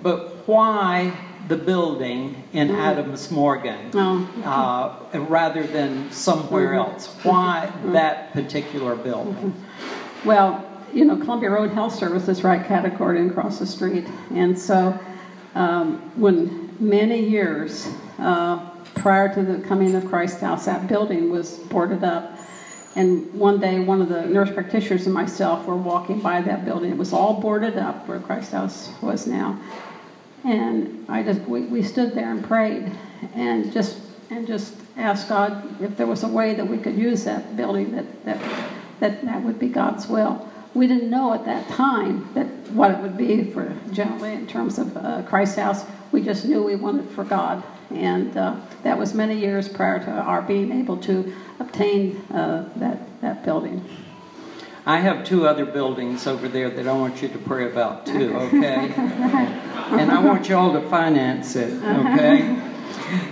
But why the building in Adams Morgan rather than somewhere else? Why that particular building? Well, you know, Columbia Road Health Service is right category across the street. And so when many years prior to the coming of Christ House, that building was boarded up. And one day, one of the nurse practitioners and myself were walking by that building. It was all boarded up where Christ House was now. And we stood there and prayed and just asked God if there was a way that we could use that building, that would be God's will. We didn't know at that time what it would be for generally in terms of Christ House. We just knew we wanted for God. And that was many years prior to our being able to obtain that building. I have 2 other buildings over there that I want you to pray about too, okay? And I want you all to finance it, okay?